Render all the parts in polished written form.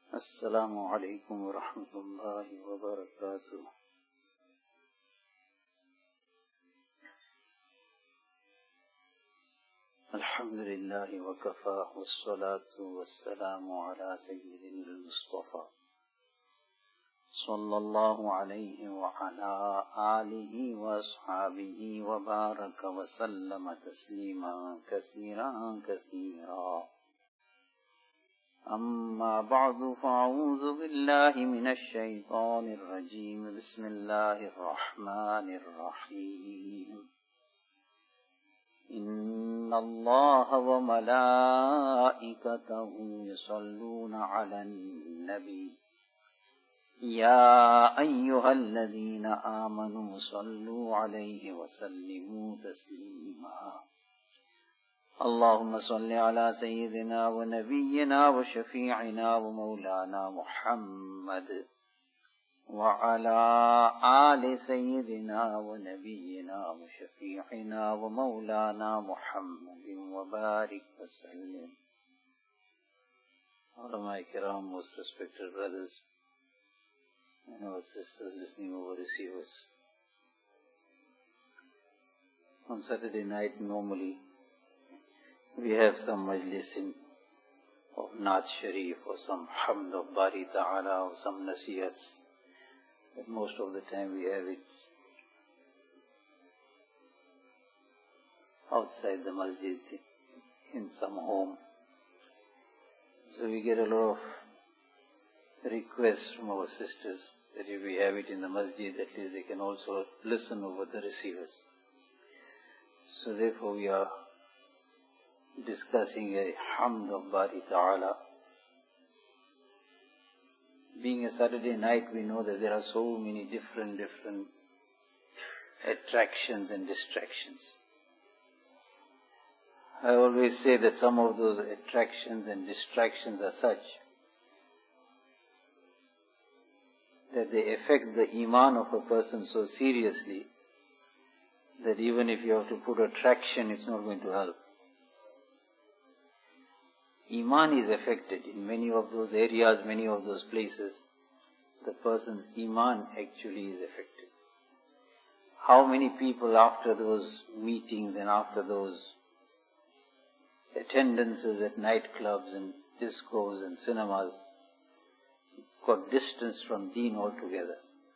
السلام عليكم ورحمة الله وبركاته. الحمد لله وكفى والصلاة والسلام على سيدنا المصطفى صلى الله عليه وعلى آله وأصحابه وبارك وسلم تسليما كثيرا كثيرا. أما بعد فأعوذ بالله من الشيطان الرجيم. بسم الله الرحمن الرحيم. إن الله وملائكته يصلون على النبي يا أيها الذين آمنوا صلوا عليه وسلموا تسليما. اللهم صل على سيدنا ونبينا وشفيعنا ومولانا محمد وعلى آل سيدنا ونبينا وشفيعنا ومولانا محمد وبارك وسلم. Ulama Kiram, most respected brothers and our sisters listening over receivers. On Saturday night normally we have some majlisin of Naat Sharif or some Hamd of Bari Ta'ala or some Nasihats. But most of the time we have it outside the masjid in some home. So we get a lot of requests from our sisters that if we have it in the masjid, at least they can also listen over the receivers. So therefore we are discussing a Hamd of Bari Ta'ala. Being a Saturday night, we know that there are so many different attractions and distractions. I always say that some of those attractions and distractions are such that they affect the iman of a person so seriously that even if you have to put attraction, it's not going to help. Iman is affected in many of those areas, many of those places. The person's Iman actually is affected. How many people after those meetings and after those attendances at nightclubs and discos and cinemas got distanced from Deen altogether.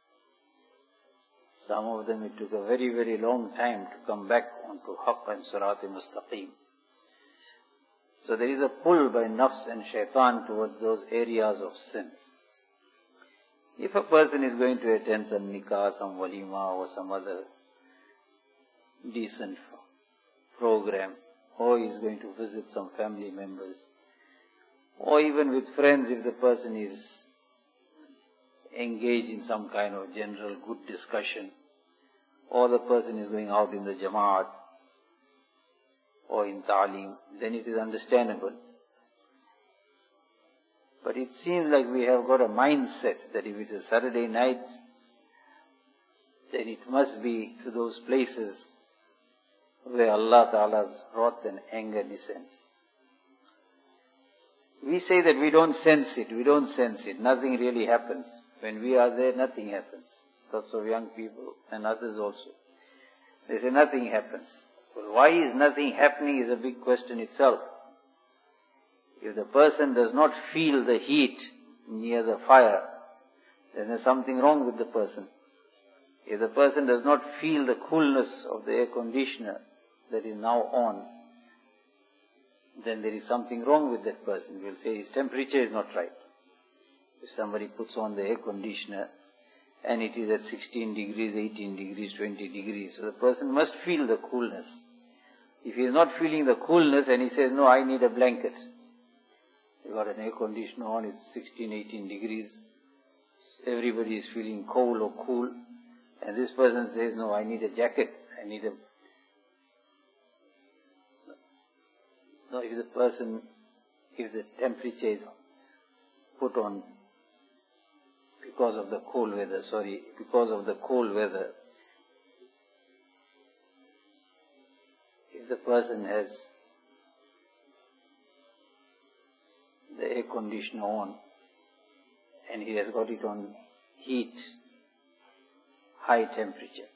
Some of them it took a very, very long time to come back onto Haqq and Sirat Mustaqim. So there is a pull by nafs and shaitan towards those areas of sin. If a person is going to attend some nikah, some walima or some other decent program, or he is going to visit some family members, or even with friends if the person is engaged in some kind of general good discussion, or the person is going out in the Jamaat, or in ta'aleem, then it is understandable. But it seems like we have got a mindset that if it's a Saturday night, then it must be to those places where Allah Ta'ala's wrath and anger descends. We say that we don't sense it, nothing really happens. When we are there, nothing happens. Lots of young people and others also, they say nothing happens. Well, why is nothing happening is a big question itself. If the person does not feel the heat near the fire, then there's something wrong with the person. If the person does not feel the coolness of the air conditioner that is now on, then there is something wrong with that person. We'll say his temperature is not right. If somebody puts on the air conditioner and it is at 16 degrees, 18 degrees, 20 degrees. So the person must feel the coolness. If he is not feeling the coolness and he says, no, I need a blanket. You got an air conditioner on, it's 16, 18 degrees. Everybody is feeling cold or cool. And this person says, no, I need a jacket. No, if the temperature is put on because of the cold weather, if the person has the air conditioner on, and he has got it on heat, high temperature.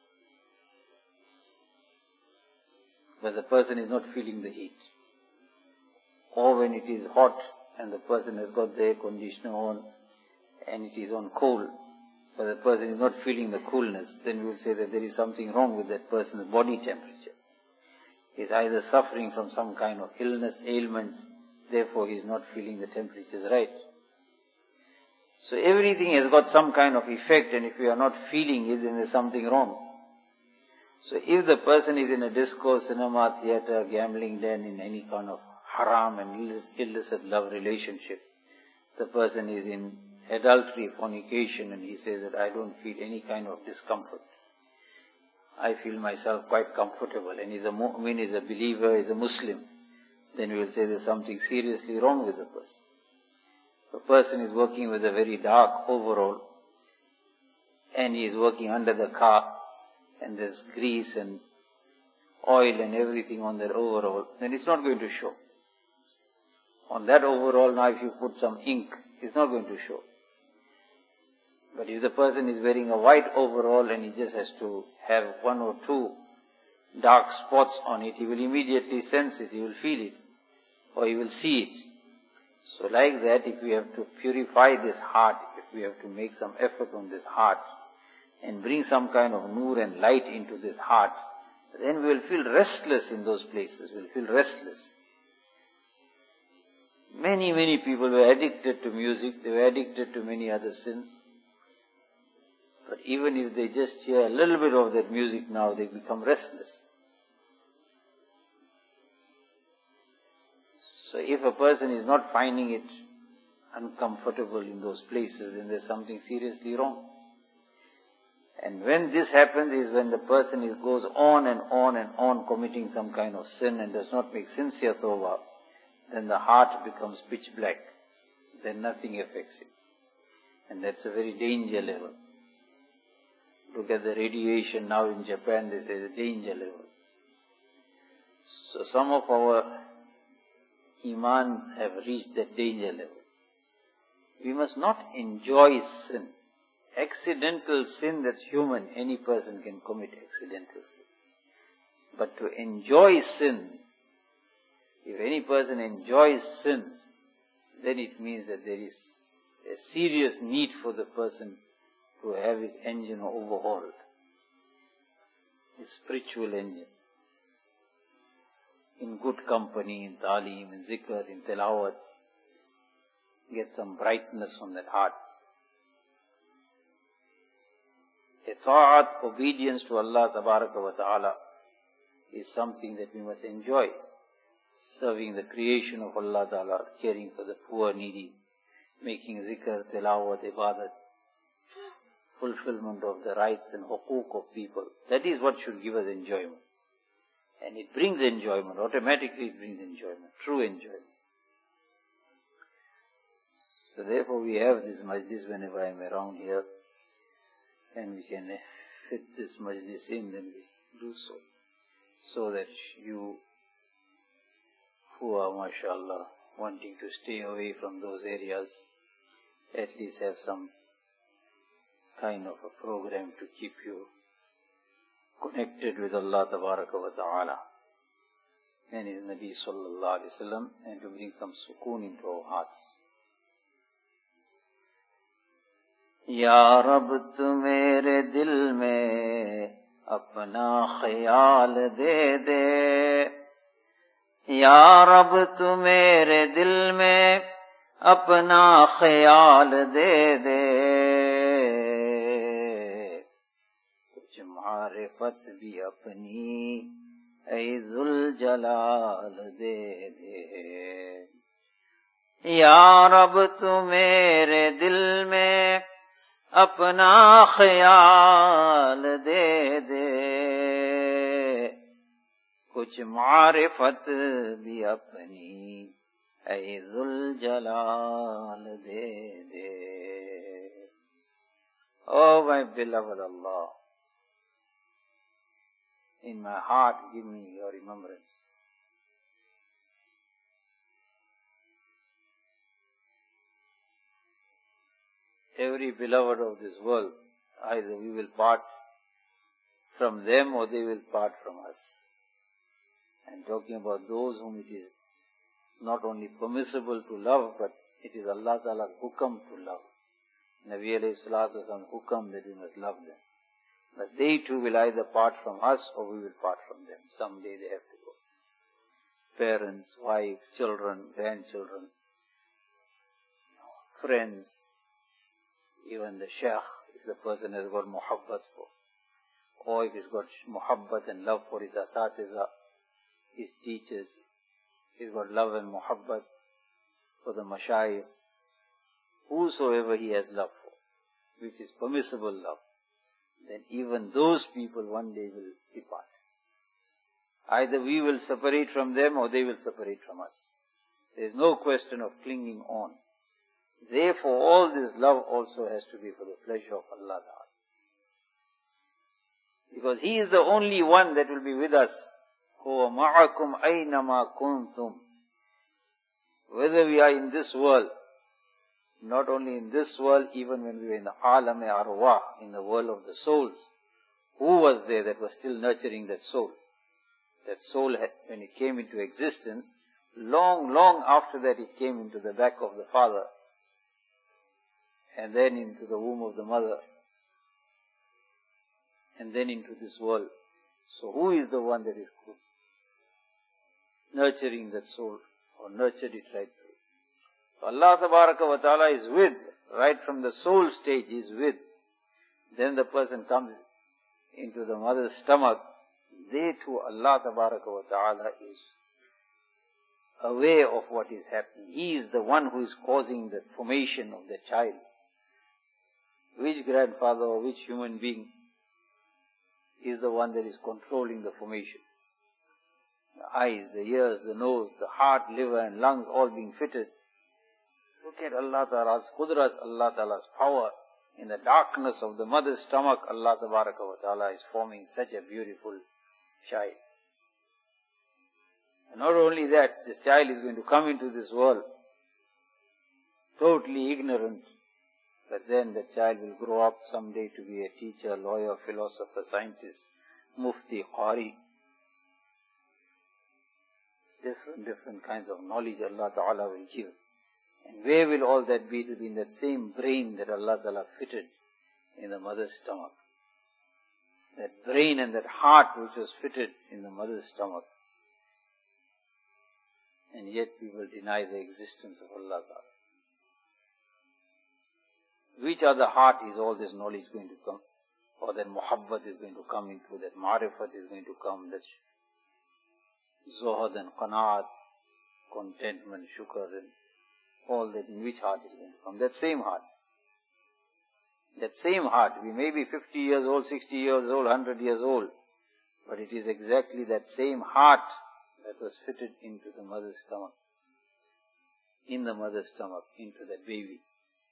But the person is not feeling the heat. Or when it is hot and the person has got the air conditioner on and it is on cold, but the person is not feeling the coolness, then we will say that there is something wrong with that person's body temperature. He is either suffering from some kind of illness, ailment, therefore he is not feeling the temperatures right. So everything has got some kind of effect, and if we are not feeling it, then there is something wrong. So if the person is in a disco, cinema, theatre, gambling den, in any kind of haram and illicit love relationship, the person is in adultery, fornication, and he says that I don't feel any kind of discomfort. I feel myself quite comfortable, and he's a mu'min, he's a believer, he's a Muslim, then we will say there's something seriously wrong with the person. If a person is working with a very dark overall, and he is working under the car, and there's grease and oil and everything on that overall, then it's not going to show. On that overall, now if you put some ink, it's not going to show. But if the person is wearing a white overall and he just has to have one or two dark spots on it, he will immediately sense it, he will feel it, or he will see it. So like that, if we have to purify this heart, if we have to make some effort on this heart, and bring some kind of nur and light into this heart, then we will feel restless in those places, we will feel restless. Many people were addicted to music, they were addicted to many other sins. But even if they just hear a little bit of that music now, they become restless. So if a person is not finding it uncomfortable in those places, then there's something seriously wrong. And when this happens is when the person goes on and on and on committing some kind of sin and does not make sincere tawbah, then the heart becomes pitch black. Then nothing affects it. And that's a very danger level. Look at the radiation now in Japan, they say the danger level. So some of our imans have reached that danger level. We must not enjoy sin. Accidental sin, that's human. Any person can commit accidental sin. But to enjoy sin, if any person enjoys sins, then it means that there is a serious need for the person to have his engine overhauled. His spiritual engine. In good company, in ta'aleem, in zikr, in tilawat. Get some brightness on that heart. A ta'at, obedience to Allah tabaraka wa ta'ala, is something that we must enjoy. Serving the creation of Allah ta'ala, caring for the poor, needy, making zikr, tilawat, ibadat, fulfillment of the rights and hukuk of people. That is what should give us enjoyment. And it brings enjoyment, automatically it brings enjoyment, true enjoyment. So therefore we have this majlis whenever I am around here, and we can fit this majlis in, then we do so. So that you who are, mashallah, wanting to stay away from those areas, at least have some kind of a program to keep you connected with Allah tabaraka wa ta'ala and His Nabi sallallahu alayhi wa sallam, and to bring some sukoon into our hearts. Ya Rab, tu mere dil mein apna khayal de de. Ya Rab, tu mere dil mein apna khayal de de. Kuch maarifat bhi apni Aizul Jalal de de. Ya Rab, tu mere dil mein apna khayal de de. Kuch maarifat bhi apni Aizul Jalal de de. Oh my beloved Allah, in my heart give me your remembrance. every beloved of this world, either we will part from them or they will part from us. And talking about those whom it is not only permissible to love, but it is Allah Ta'ala's hukam to love. Nabi alayhi salatu wasalam hukam that we must love them. But they too will either part from us or we will part from them. Someday they have to go. Parents, wife, children, grandchildren, friends, even the sheikh, if the person has got muhabbat for, or if he's got muhabbat and love for his asatiza, his teachers, he's got love and muhabbat for the mashayikh, whosoever he has love for, which is permissible love, then even those people one day will depart. Either we will separate from them or they will separate from us. There is no question of clinging on. Therefore, all this love also has to be for the pleasure of Allah Ta'ala. Because He is the only one that will be with us. هُوَ مَعَكُمْ أَيْنَمَا كُنْتُمْ. Whether we are in this world, not only in this world, even when we were in the alam arwah, in the world of the souls, who was there that was still nurturing that soul? That soul, when it came into existence, long after that it came into the back of the father, and then into the womb of the mother, and then into this world. So who is the one that is nurturing that soul, or nurtured it right through? So Allah Tabaraka wa Ta'ala is with, right from the soul stage He is with. Then the person comes into the mother's stomach. There too Allah Tabaraka wa Ta'ala is aware of what is happening. He is the one who is causing the formation of the child. Which grandfather or which human being is the one that is controlling the formation? The eyes, the ears, the nose, the heart, liver and lungs all being fitted. Look at Allah Ta'ala's qudrat, Allah Ta'ala's power. In the darkness of the mother's stomach, Allah Tabaraka wa Ta'ala is forming such a beautiful child. And not only that, this child is going to come into this world totally ignorant, but then the child will grow up someday to be a teacher, lawyer, philosopher, scientist, mufti, qari. Different kinds of knowledge Allah Ta'ala will give. And where will all that be? To be in that same brain that Allah Ta'ala fitted in the mother's stomach. That brain and that heart which was fitted in the mother's stomach. And yet people deny the existence of Allah Ta'ala. Which other heart is all this knowledge going to come? Or that muhabbat is going to come into, that ma'rifat is going to come, that zuhad and qanaat, contentment, shukr and all that, in which heart is going to come? That same heart. That same heart. We may be 50 years old, 60 years old, 100 years old, but it is exactly that same heart that was fitted into the mother's stomach. In the mother's stomach, into that baby.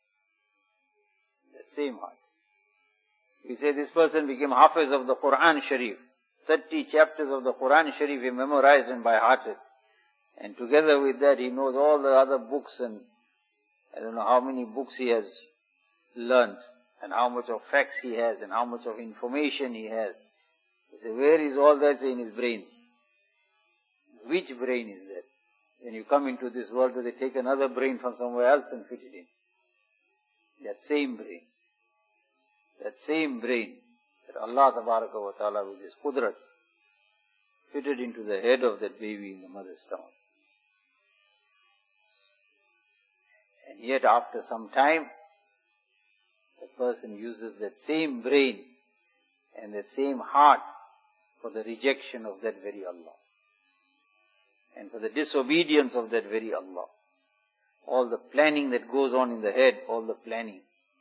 That same heart. We say this person became Hafiz of the Quran Sharif. 30 chapters of the Quran Sharif he memorized and by hearted. And together with that he knows all the other books, and I don't know how many books he has learnt, and how much of facts he has, and how much of information he has. You say, where is all that in his brains? Which brain is that? When you come into this world, do they take another brain from somewhere else and fit it in? That same brain. That same brain that Allah Tabaraka wa Ta'ala with His qudrat fitted into the head of that baby in the mother's stomach. And yet after some time, the person uses that same brain and that same heart for the rejection of that very Allah. And for the disobedience of that very Allah. All the planning that goes on in the head, all the planning.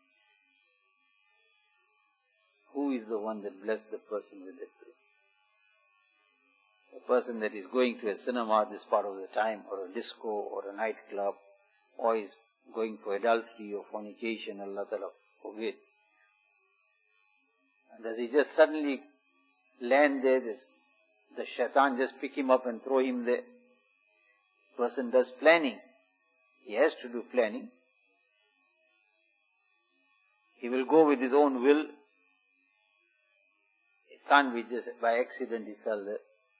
Who is the one that blessed the person with that brain? A person that is going to a cinema this part of the time, or a disco, or a nightclub, or is going for adultery or fornication, Allah Ta'ala forbid. And does he just suddenly land there, the shaitan just pick him up and throw him there? Person does planning. He has to do planning. He will go with his own will. It can't be just by accident he fell there.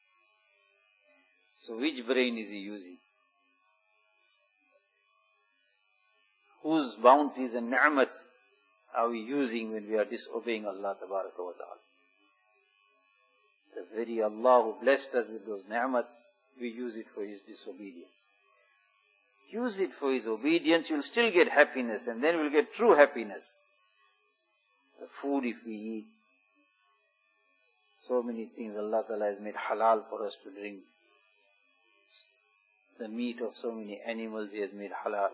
So which brain is he using? Whose bounties and ni'mats are we using when we are disobeying Allah Tabaraka wa Ta'ala? The very Allah who blessed us with those ni'mats, we use it for His disobedience. Use it for His obedience, you'll still get happiness, and then we'll get true happiness. The food if we eat. So many things Allah Ta'ala has made halal for us to drink. The meat of so many animals He has made halal.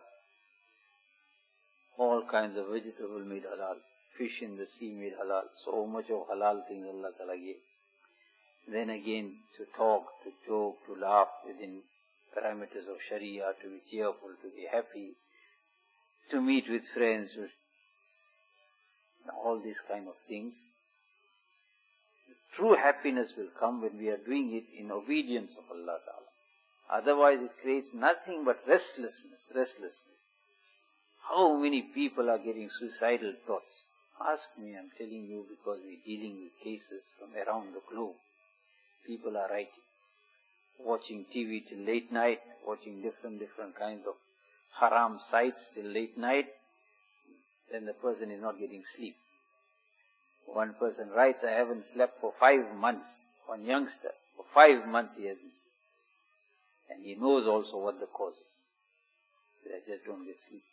All kinds of vegetable made halal. Fish in the sea made halal. So much of halal things Allah Ta'ala gave. Then again, to talk, to joke, to laugh within parameters of Sharia, to be cheerful, to be happy, to meet with friends, all these kind of things. True happiness will come when we are doing it in obedience of Allah Ta'ala. Otherwise it creates nothing but restlessness. How many people are getting suicidal thoughts? Ask me, I'm telling you, because we're dealing with cases from around the globe. People are writing, watching TV till late night, watching different kinds of haram sites till late night, then the person is not getting sleep. One person writes, I haven't slept for 5 months. One youngster, for 5 months he hasn't slept. And he knows also what the cause is. So I just don't get sleep.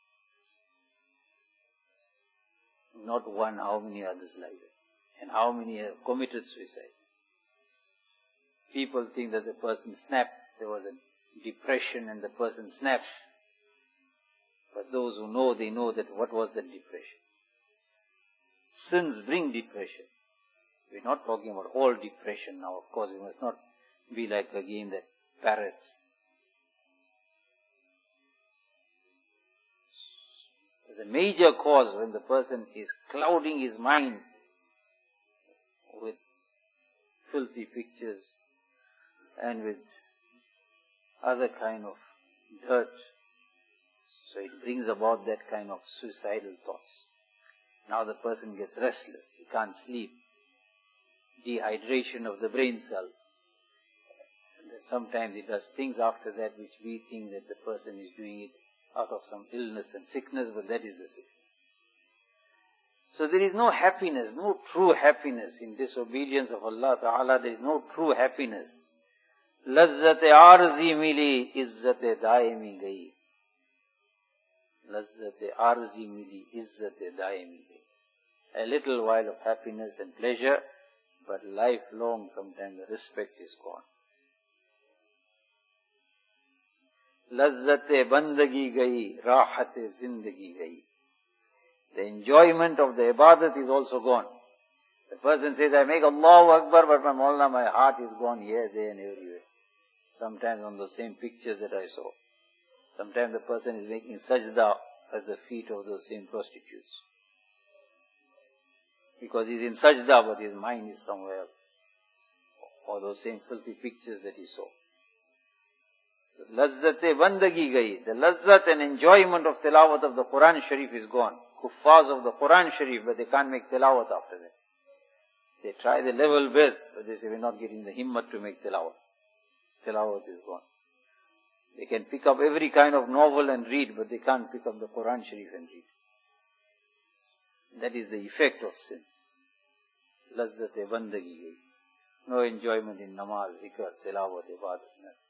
Not one, how many others like that? And how many have committed suicide? People think that the person snapped. There was a depression and the person snapped. But those who know, they know that what was the depression. Sins bring depression. We're not talking about all depression now. Of course, we must not be like again that parrot. The major cause when the person is clouding his mind with filthy pictures and with other kind of dirt, so it brings about that kind of suicidal thoughts. Now the person gets restless, he can't sleep, dehydration of the brain cells. And then sometimes he does things after that which we think that the person is doing it out of some illness and sickness, but that is the sickness. So there is no happiness, no true happiness in disobedience of Allah Ta'ala. There is no true happiness. Lazzat-e arzi mili, izzat-e daimi gayi. Lazzat-e arzi mili, izzat-e daimi gayi. A little while of happiness and pleasure, but lifelong sometimes the respect is gone. Lazzat-e bandagi gayi, rahat-e zindagi gayi. The enjoyment of the ibadat is also gone. The person says, I make Allahu Akbar, but my Mawlana, my heart is gone here, there and everywhere. Sometimes on those same pictures that I saw. Sometimes the person is making sajda at the feet of those same prostitutes. Because he's in sajda, but his mind is somewhere else. Or those same filthy pictures that he saw. Lazzat-e bandagi gayi. The lazzat and enjoyment of tilawat of the Quran Sharif is gone. Kuffars of the Quran Sharif, but they can't make tilawat after that. They try their level best, but they say we're not getting the himmat to make tilawat. Tilawat is gone. They can pick up every kind of novel and read, but they can't pick up the Quran Sharif and read. That is the effect of sins. Lazzat-e bandagi gayi. No enjoyment in namaz, zikr, tilawat, ibadat.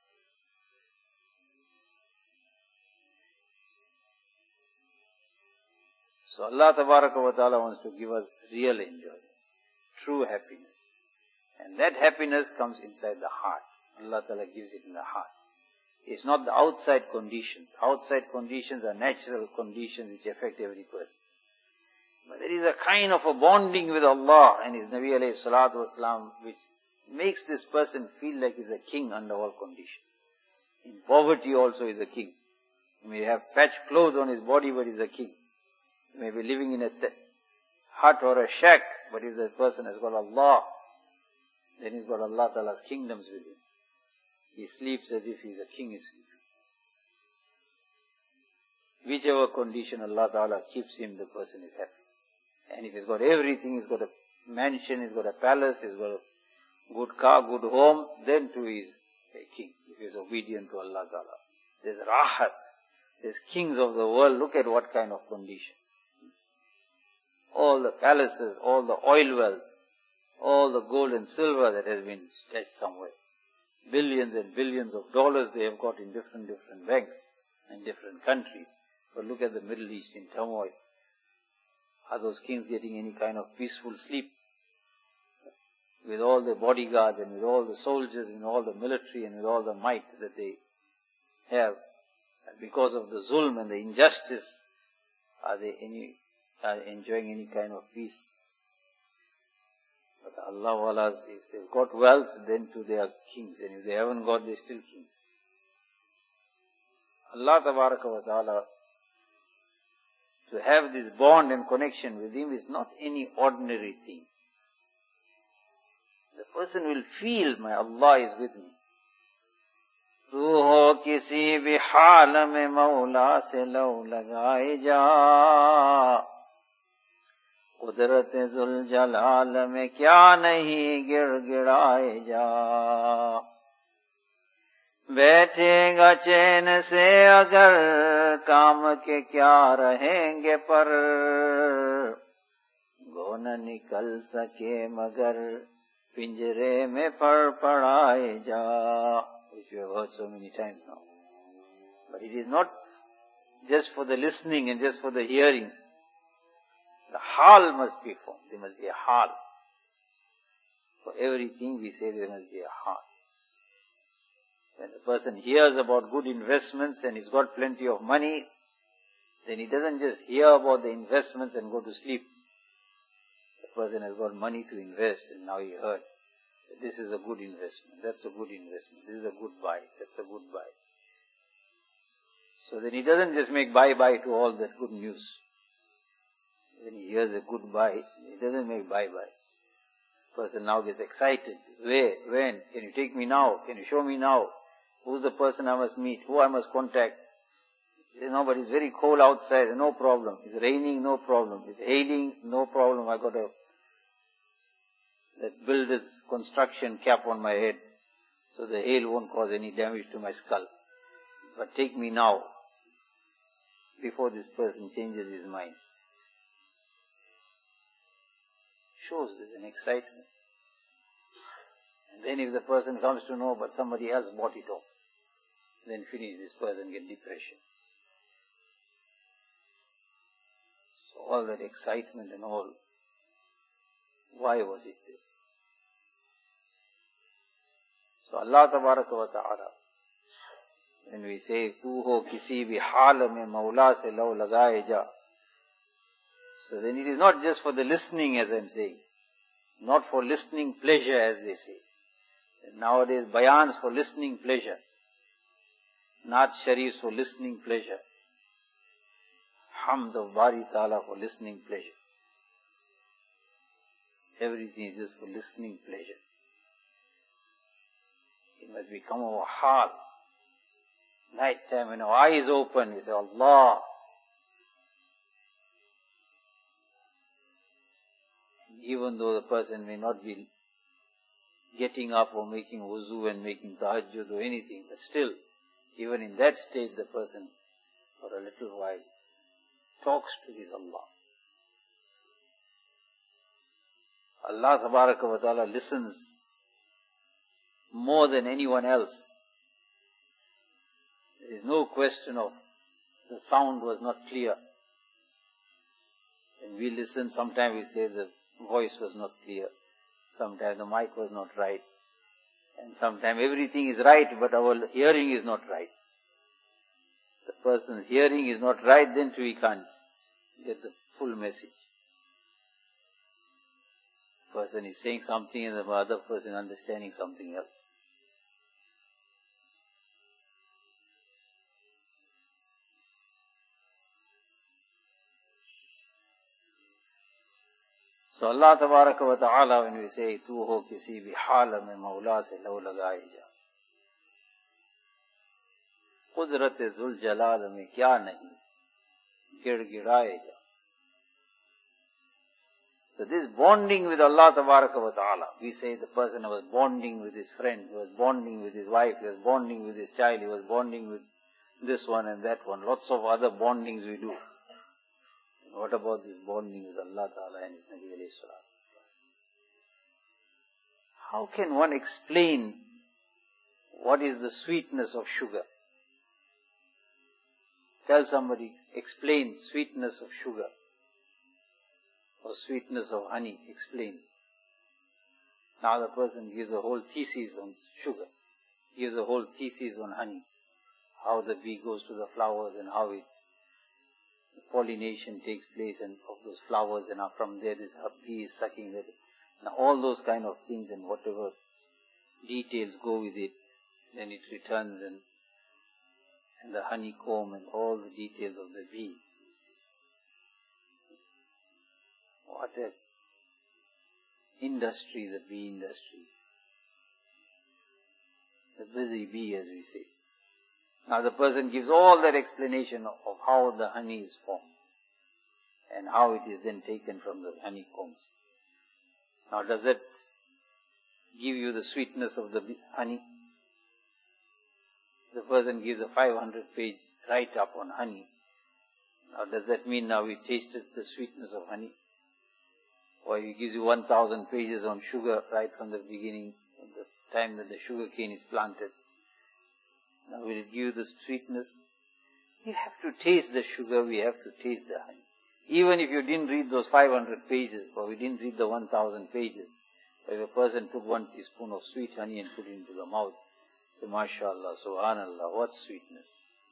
So Allah Tabaraka wa Ta'ala wants to give us real enjoyment, true happiness. And that happiness comes inside the heart. Allah Ta'ala gives it in the heart. It's not the outside conditions. Outside conditions are natural conditions which affect every person. But there is a kind of a bonding with Allah and His Nabi alayhi salatu wasalam which makes this person feel like he's a king under all conditions. In poverty also he's a king. He may have patched clothes on his body, but he's a king. He may be living in a hut or a shack, but if that person has got Allah, then he's got Allah Ta'ala's kingdoms with him. He sleeps as if he's a king is sleeping. Whichever condition Allah Ta'ala keeps him, the person is happy. And if he's got everything, he's got a mansion, he's got a palace, he's got a good car, good home, then too he is a king, if he is obedient to Allah Ta'ala. There's rahat, there's kings of the world, look at what kind of condition. All the palaces, all the oil wells, all the gold and silver that has been stashed somewhere. Billions and billions of dollars they have got in different banks and different countries. But look at the Middle East in turmoil. Are those kings getting any kind of peaceful sleep? With all the bodyguards and with all the soldiers and all the military and with all the might that they have. And because of the zulm and the injustice, are they enjoying any kind of peace? But Allah Walas, if they've got wealth, then too they are kings. And if they haven't got, they're still kings. Allah Tabaraka wa Ta'ala, to have this bond and connection with Him is not any ordinary thing. The person will feel, my Allah is with me. तू हो किसी भी हाल में मौला से लौ लगाए जा, कुदरत जुल जलाल में क्या नहीं गिड़गिड़ाए जा, बैठेगा चैन से अगर काम के क्या रहेंगे पर, गो न निकल सके मगर पिंजरे में पड़ाए जा, which we have heard so many times now. But it is not just for the listening and just for the hearing. The hal must be formed. There must be a hal. For everything we say there must be a hal. When the person hears about good investments and he's got plenty of money, then he doesn't just hear about the investments and go to sleep. The person has got money to invest and now he heard, this is a good investment, that's a good investment, this is a good buy, that's a good buy. So then he doesn't just make bye-bye to all that good news. When he hears a good buy, he doesn't make bye-bye. The person now gets excited. Where? When? Can you take me now? Can you show me now? Who's the person I must meet? Who I must contact? He says, no, but it's very cold outside, no problem. It's raining, no problem. It's hailing, no problem. I got that builder's construction cap on my head, so the hail won't cause any damage to my skull. But take me now, before this person changes his mind. Shows there's an excitement. And then if the person comes to know, but somebody else bought it off, then finish, this person get depression. So all that excitement and all, why was it there? So Allah Tabaraka wa Ta'ala, when we say, Tu ho kisi bhi hal mein Mawla se lau lagaye ja, so then it is not just for the listening, as I'm saying, not for listening pleasure, as they say. Nowadays, bayans for listening pleasure, Naat Sharifs for listening pleasure, Hamd of Bari Ta'ala for listening pleasure. Everything is just for listening pleasure. It must become our hal. Night time when our eyes open, we say, Allah. Even though the person may not be getting up or making wuzu and making tahajjud or anything, but still, even in that state, the person, for a little while, talks to his Allah. Allah Tabaraka wa Ta'ala listens more than anyone else. There is no question of the sound was not clear. When we listen, sometimes we say the voice was not clear. Sometimes the mic was not right. And sometimes everything is right, but our hearing is not right. The person's hearing is not right, then too he can't get the full message. The person is saying something and the other person understanding something else. So Allah Tabaraka wa Ta'ala, when we say, Tu ho kisi bhi hala mein Mawla se lau lagaye ja, Qudrat zul jalal mein kya nahi girgidaye ja. So this bonding with Allah Tabaraka wa Ta'ala, we say the person was bonding with his friend, he was bonding with his wife, he was bonding with his child, he was bonding with this one and that one. Lots of other bondings we do. And what about this bonding with Allah Ta'ala and His Nabi alayhi salatu wasalam? How can one explain what is the sweetness of sugar? Tell somebody, explain sweetness of sugar. Or sweetness of honey, explain. Now the person gives a whole thesis on sugar, gives a whole thesis on honey, how the bee goes to the flowers and how the pollination takes place and of those flowers, and from there this bee is sucking that. Now all those kind of things and whatever details go with it, then it returns and the honeycomb and all the details of the bee. What a industry, the bee industry. The busy bee, as we say. Now the person gives all that explanation of how the honey is formed and how it is then taken from the honeycombs. Now does that give you the sweetness of the honey? The person gives a 500-page write-up on honey. Now does that mean now we tasted the sweetness of honey? Or he gives you 1,000 pages on sugar right from the beginning, from the time that the sugar cane is planted. Now will it give you the sweetness? You have to taste the sugar, we have to taste the honey. Even if you didn't read those 500 pages, or we didn't read the 1,000 pages, if a person took 1 teaspoon of sweet honey and put it into the mouth, say, MashaAllah, Subhanallah, what sweetness.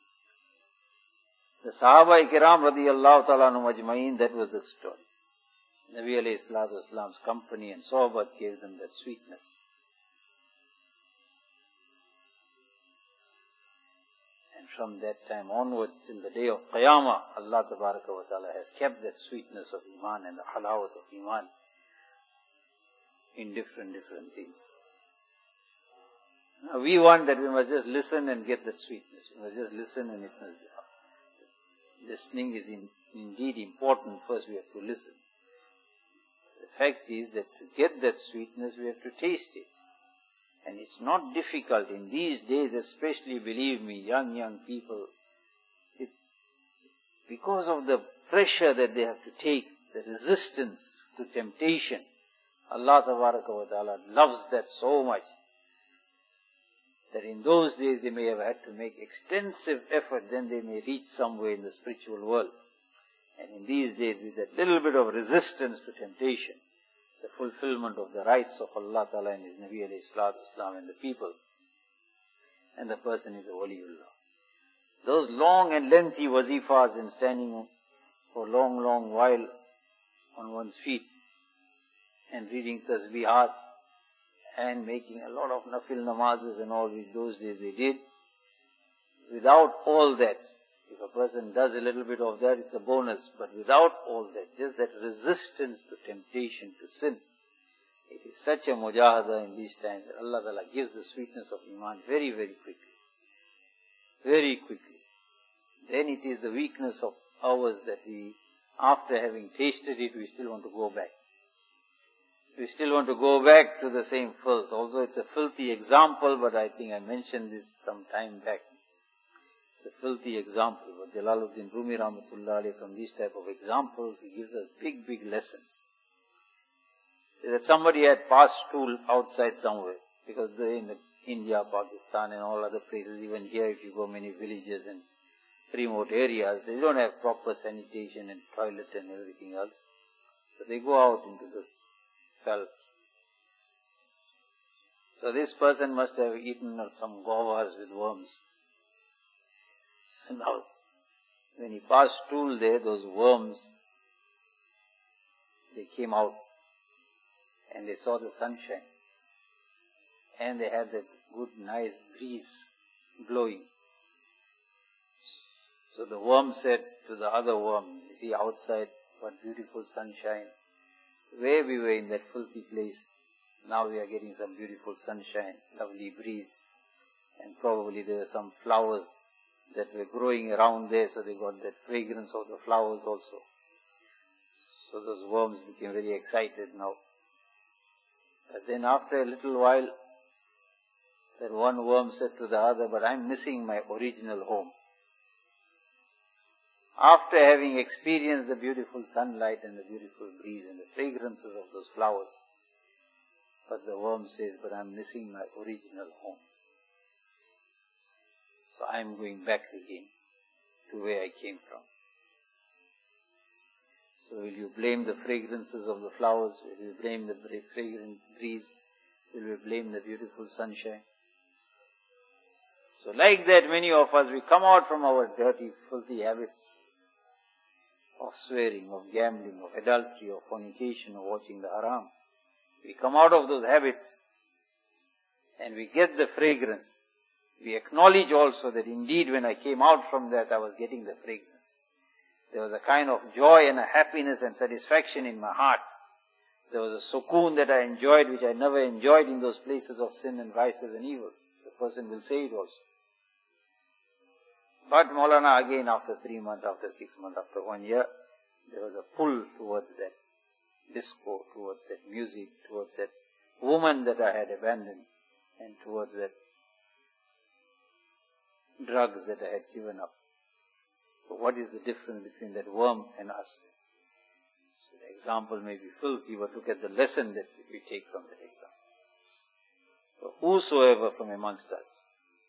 The Sahaba Kiram radiyallahu ta'ala anhum ajma'in, that was the story. Nabi alayhi salatu wasalam's company and sohbat gave them that sweetness. And from that time onwards till the day of Qiyamah, Allah Tabaraka wa Ta'ala has kept that sweetness of Iman and the halawat of Iman in different things. Now we want that we must just listen and get that sweetness. We must just listen and it must be. Listening is indeed important. First we have to listen. The fact is that to get that sweetness, we have to taste it. And it's not difficult in these days, especially, believe me, young people. Because of the pressure that they have to take, the resistance to temptation, Allah Tabaraka wa Ta'ala loves that so much that in those days they may have had to make extensive effort, then they may reach somewhere in the spiritual world. And in these days, with that little bit of resistance to temptation, the fulfillment of the rights of Allah Ta'ala and His Nabi alayhi salatu wasalam and the people, and the person is a waliullah. Those long and lengthy wazifas and standing for long while on one's feet and reading tasbihat and making a lot of nafil namazes and all which those days they did. Without all that, if a person does a little bit of that, it's a bonus. But without all that, just that resistance to temptation, to sin, it is such a mujahada in these times that Allah Ta'ala gives the sweetness of Iman very quickly. Very quickly. Then it is the weakness of ours that we, after having tasted it, we still want to go back. We still want to go back to the same filth. Although it's a filthy example, but I think I mentioned this some time back. It's a filthy example, but Jalaluddin Rumi Rahmatullah alayhi, from these type of examples, he gives us big lessons. Say that somebody had passed stool outside somewhere, because they're in India, Pakistan and all other places, even here if you go many villages and remote areas, they don't have proper sanitation and toilet and everything else. So they go out into the felt. So this person must have eaten some govars with worms. So now, when he passed stool there, those worms, they came out and they saw the sunshine. And they had that good, nice breeze blowing. So the worm said to the other worm, you see outside, what beautiful sunshine. Where we were in that filthy place, now we are getting some beautiful sunshine, lovely breeze. And probably there were some flowers that were growing around there, so they got that fragrance of the flowers also. So those worms became very excited now. But then after a little while, that one worm said to the other, but I'm missing my original home. After having experienced the beautiful sunlight and the beautiful breeze and the fragrances of those flowers, but the worm says, but I'm missing my original home. So I'm going back again to where I came from. So will you blame the fragrances of the flowers? Will you blame the fragrant breeze? Will you blame the beautiful sunshine? So like that, many of us, we come out from our dirty, filthy habits of swearing, of gambling, of adultery, of fornication, of watching the haram. We come out of those habits and we get the fragrance. We acknowledge also that indeed when I came out from that, I was getting the fragrance. There was a kind of joy and a happiness and satisfaction in my heart. There was a sukoon that I enjoyed which I never enjoyed in those places of sin and vices and evils. The person will say it also. But Maulana again, after 3 months, after 6 months, after 1 year, there was a pull towards that disco, towards that music, towards that woman that I had abandoned, and towards that drugs that I had given up. So what is the difference between that worm and us? So the example may be filthy, but look at the lesson that we take from that example. So whosoever from amongst us,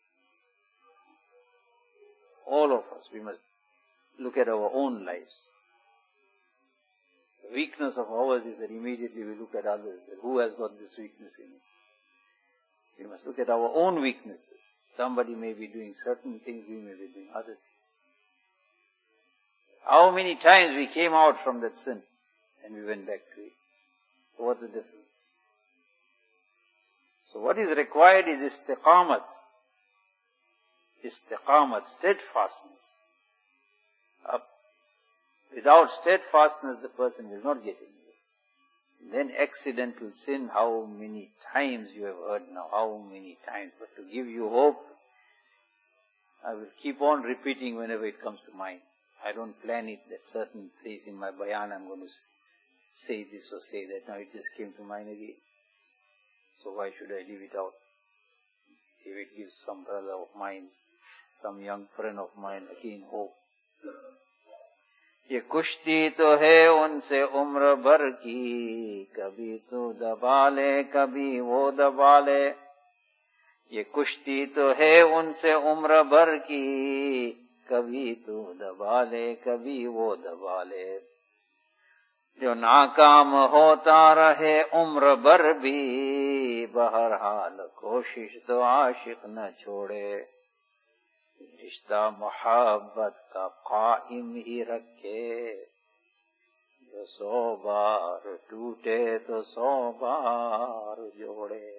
all of us, we must look at our own lives. The weakness of ours is that immediately we look at others, that who has got this weakness in it. We must look at our own weaknesses. Somebody may be doing certain things, we may be doing other things. How many times we came out from that sin and we went back to it. So what's the difference? So what is required is istiqamat. Istiqamat, steadfastness. Without steadfastness, the person will not get anywhere. Then accidental sin, how many times you have heard now, how many times. But to give you hope, I will keep on repeating whenever it comes to mind. I don't plan it that certain place in my bayan I'm going to say this or say that. Now it just came to mind again. So why should I leave it out? If it gives some brother of mine, some young friend of mine, again hope. ये कुश्ती तो है उनसे उम्र भर की, कभी तू दबा ले कभी वो दबा ले. ये कुश्ती तो है उनसे उम्र भर की, कभी तू दबा ले कभी वो दबा ले. जो नाकाम होता रहे उम्र भर भी, बहरहाल कोशिश तो आशिक न छोड़े. रिश्ता मोहब्बत का कायम ही रखे, जो 100 बार टूटे तो 100 बार जोड़े.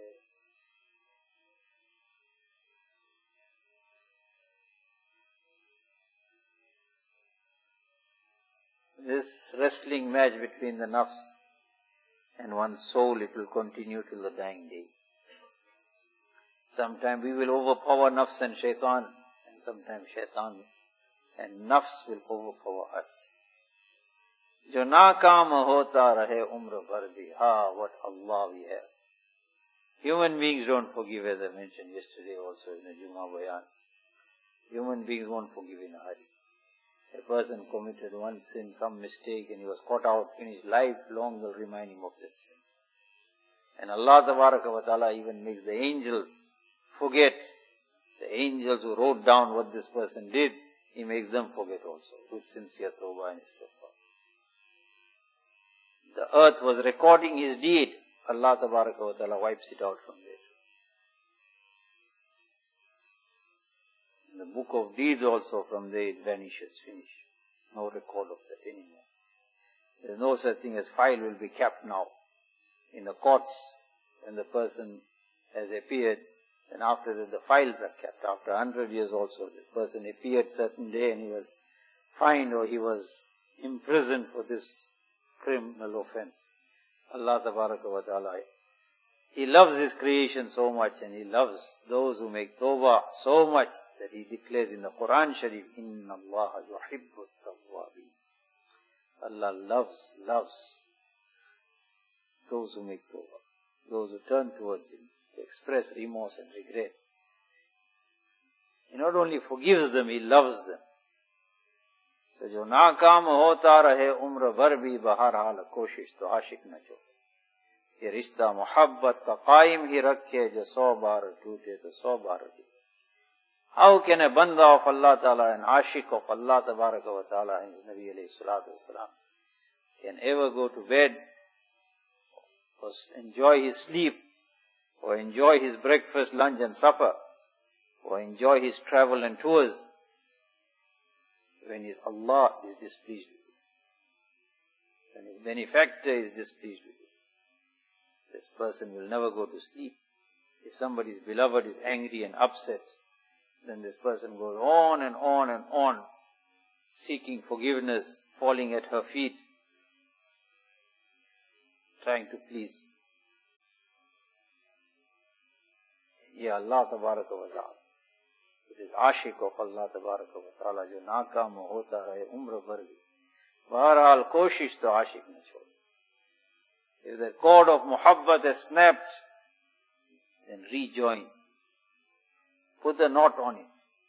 This wrestling match between the nafs and one's soul, it will continue till the dying day. Sometimes we will overpower nafs and shaitan, and sometimes shaitan and nafs will overpower us. Jo naakaam hota rahe umr bhar bhi. What Allah we have. Human beings don't forgive, as I mentioned yesterday also in the Jummah Bayan. Human beings won't forgive in a hurry. A person committed one sin, some mistake, and he was caught out in his life, long will remind him of that sin. And Allah Tabaraka wa Ta'ala even makes the angels forget. The angels who wrote down what this person did, He makes them forget also, with sincere tawbah and istighfar. The earth was recording his deed. Allah Tabaraka wa Ta'ala wipes it out from there. In the book of deeds also, from there it vanishes, finish. No record of that anymore. There is no such thing as file will be kept now. In the courts, when the person has appeared, then after that the files are kept. After 100 years also, the person appeared certain day and he was fined or he was imprisoned for this criminal offense. Allah Tabaraka wa Ta'ala, He loves His creation so much, and He loves those who make tawbah so much that He declares in the Quran Sharif, Inna Allah yuhibbu tawwabin. Allah loves those who make tawbah, those who turn towards Him, to express remorse and regret. He not only forgives them, He loves them. So, जो नाकाम होता रहे उम्र भर भी बहरहाल कोशिश तो आशिक न छोड़े. ये रिश्ता मोहब्बत का कायम ही रखे, जो 100 बार टूटे तो 100 बार टूटे. How can a banda of Allah Ta'ala, an ashik of Allah Tabaraka wa Ta'ala, and Nabi alayhi salatu wasalam, can ever go to bed, or enjoy his sleep, or enjoy his breakfast, lunch and supper, or enjoy his travel and tours, when his Allah is displeased with him, when his benefactor is displeased with him? This person will never go to sleep. If somebody's beloved is angry and upset, then this person goes on and on and on, seeking forgiveness, falling at her feet, trying to please. Ya Allah Tabaraka wa Ta'ala. It is ashik of Allah Tabaraka wa Ta'ala, jo naakam hota rahe umr bhar bhi. Baharhal koshish to ashik na chhode. If the cord of muhabbat has snapped, then rejoin. Put a knot on it.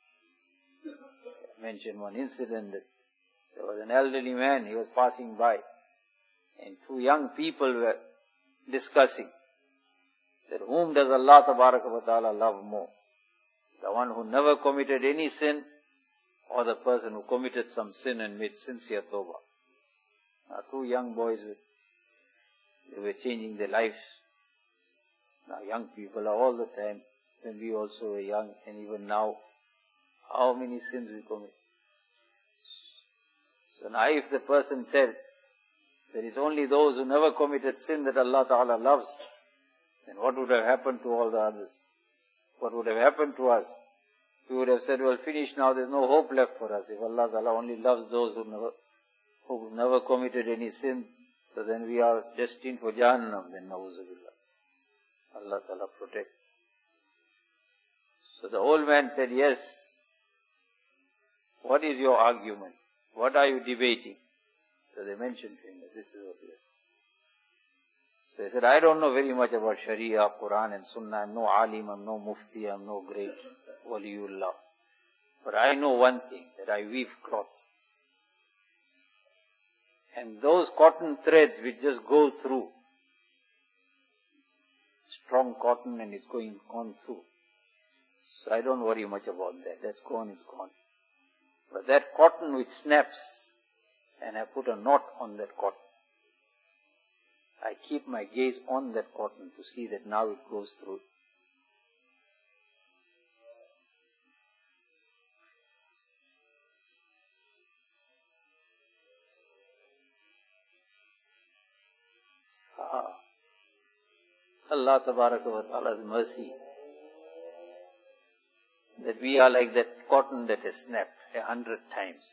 I mentioned one incident that there was an elderly man, he was passing by, and two young people were discussing that whom does Allah Tabaraka wa Ta'ala love more? The one who never committed any sin, or the person who committed some sin and made sincere tawbah? Now, two young boys, they were changing their lives. Now young people are all the time, when we also were young, and even now, how many sins we commit. So now if the person said, there is only those who never committed sin that Allah Ta'ala loves, then what would have happened to all the others? What would have happened to us? We would have said, well, finish now, there's no hope left for us. If Allah Ta'ala only loves those who never committed any sin, so then we are destined for Jahannam, then na'uzubillah. Allah Ta'ala protect. So the old man said, yes, what is your argument? What are you debating? So they mentioned to him that this is what it is. So he said, I don't know very much about Sharia, Quran and Sunnah. I'm no alim, I'm no mufti, I'm no great waliullah. But I know one thing, that I weave cloth. And those cotton threads which just go through, strong cotton and it's going on through. So I don't worry much about that. That's gone, it's gone. But that cotton which snaps, and I put a knot on that cotton, I keep my gaze on that cotton to see that now it goes through. Allah Tabaraka wa Ta'ala's mercy, that we are like that cotton that has snapped 100 times.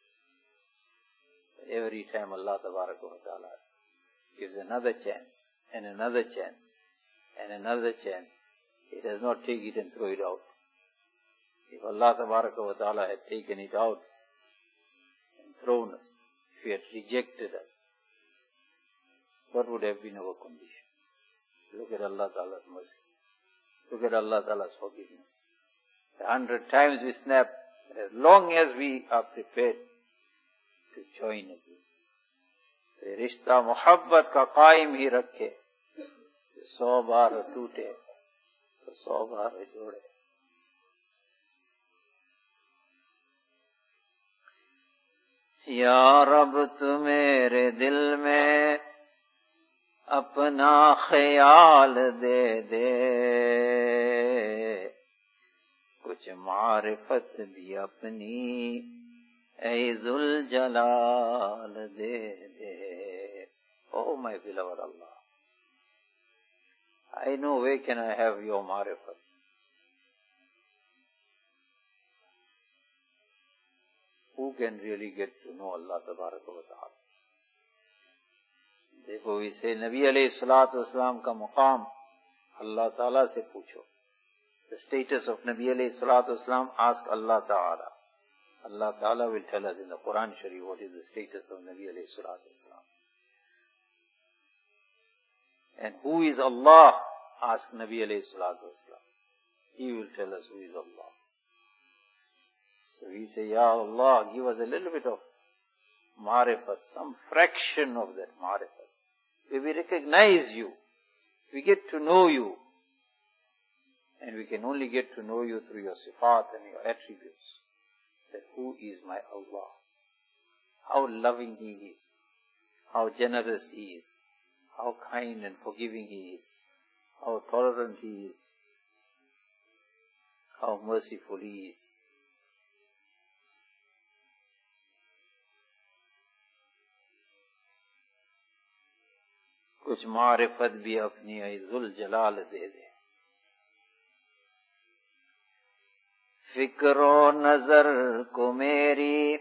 Every time Allah Tabaraka wa Ta'ala gives another chance, and another chance, and another chance. He does not take it and throw it out. If Allah Tabaraka wa Ta'ala had taken it out and thrown us, if He had rejected us, what would have been our condition? Look at Allah Ta'ala's mercy. Look at Allah Ta'ala's forgiveness. 100 times we snap, as long as we are prepared to join again. रिश्ता मोहब्बत का कायम ही रखे, 100 बार टूटे तो 100 बार जोड़े. या रब तू मेरे दिल में अपना ख्याल दे दे, कुछ मारिफत भी अपनी ऐ जुल जलाल दे दे. Oh my beloved Allah, I know where can I have your marifat. Who can really get to know Allah Tabaraka wa Ta'ala? देखो इसे नबी अलैहिस्सलातु वस्सलाम का मुकाम Allah Ta'ala से पूछो. The status of Nabi अलैहिस्सलातु वस्सलाम, ask Allah Ta'ala. Allah Ta'ala will tell us in the Quran Sharif what is the status of Nabi alayhi salatu wasalam. And who is Allah? Ask Nabi alayhi salatu wasalam. He will tell us who is Allah. So we say, Ya Allah, give us a little bit of ma'rifat, some fraction of that ma'rifat. Where we recognize you, we get to know you. And we can only get to know you through your sifat and your attributes. That who is my Allah? How loving He is. How generous He is. How kind and forgiving He is. How tolerant He is. How merciful He is. कुछ मारिफत भी अपनी इज़्ज़ुल जलाल दे दे। फिक्रो नजर को मेरी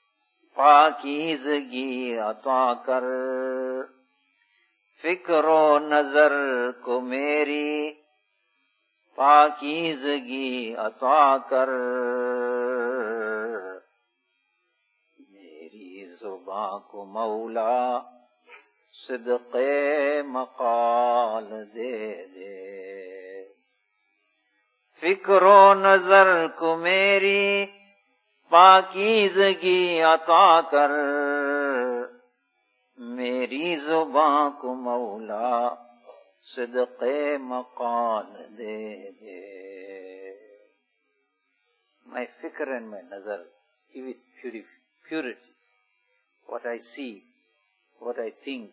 पाकीज़गी अता कर। फिक्रो नजर को मेरी पाकीज़गी अता कर। मेरी ज़ुबां को मौला सिद्क़े मक़ाल दे दे। फिक्रो नजर को मेरी पाकीज़गी अता कर। मेरी ज़ुबां को मौला सिद्क़े मक़ाल दे दे। My fikr and my nazar, give it purity. What I see, what I think.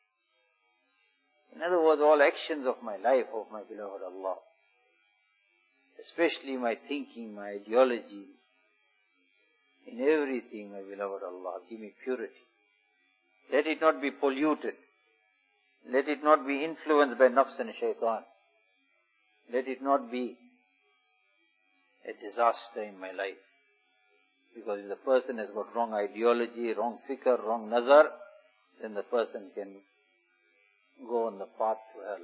In other words, all actions of my life, of my beloved Allah. Especially my thinking, my ideology. In everything, my beloved Allah, give me purity. Let it not be polluted. Let it not be influenced by nafs and shaitan. Let it not be a disaster in my life. Because if the person has got wrong ideology, wrong fikr, wrong nazar, then the person can go on the path to hell.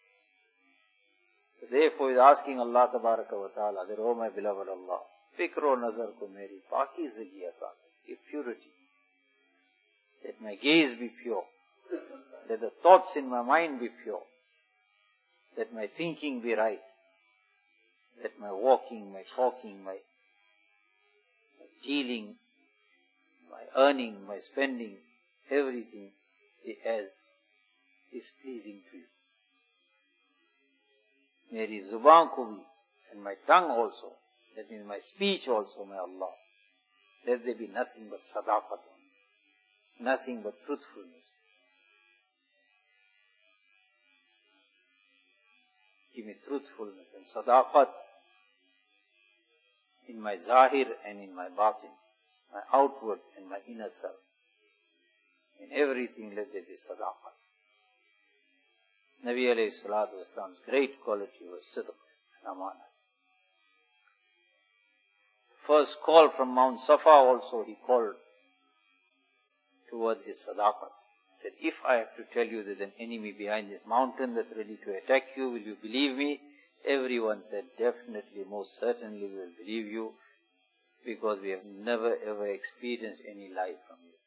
So therefore, he is asking Allah Tabaraka wa Ta'ala that, oh my beloved Allah, fikro nazar ko meri paakizagi ata, give purity. Let my gaze be pure. Let the thoughts in my mind be pure. Let my thinking be right. Let my walking, my talking, my dealing, my earning, my spending, everything be as is pleasing to you. Meri zuban ko bhi, and my tongue also, that means my speech also, my Allah, let there be nothing but sadaqat, nothing but truthfulness. Give me truthfulness and sadaqat in my zahir and in my batin, my outward and my inner self. In everything let there be sadaqat. Nabi alayhi salatu wasalam's great quality was sidq and amana. First call from Mount Safa also he called towards his sadaqat. He said, if I have to tell you there's an enemy behind this mountain that's ready to attack you, will you believe me? Everyone said, definitely, most certainly we will believe you, because we have never ever experienced any lie from you.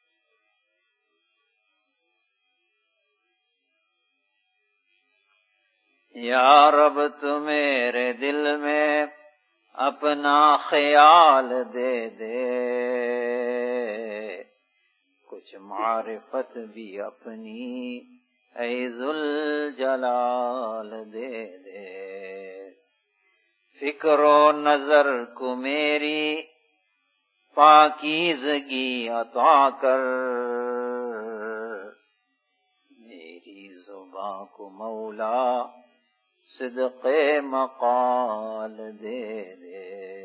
या रब तू मेरे दिल में अपना ख्याल दे दे, कुछ मारिफत भी अपनी ऐज़ुल जलाल दे दे। फिक्रो नजर को मेरी पाकीज़गी अता कर। मेरी ज़ुबां को मौला सिद्क़े मक़ाल दे दे।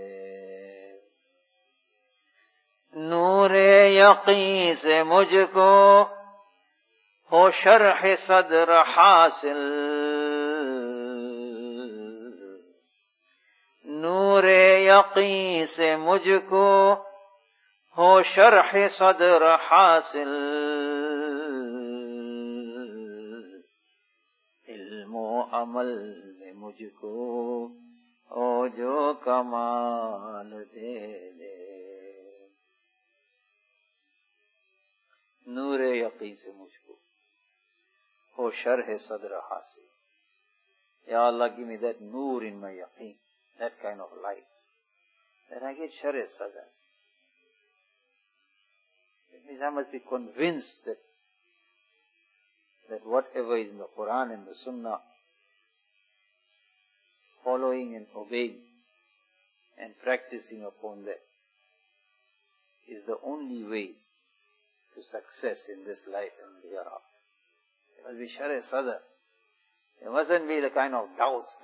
नूरे यक़ीन से मुझको हो शरह सद्र हासिल। नूरे यक़ीन से मुझको हो शरह सद्र हासिल। अमल में मुझको ओ जो कमाल दे दे। yaqeen se mujhko ho sharh sadr hasil. Ya Allah, give me that noor in my yaqeen, that kind of light, that I get sharh sadr. It means I must be convinced that whatever is in the Quran and the Sunnah, following and obeying and practicing upon that is the only way to success in this life and the hereafter. It must be sharh sadr. There mustn't be the kind of doubts.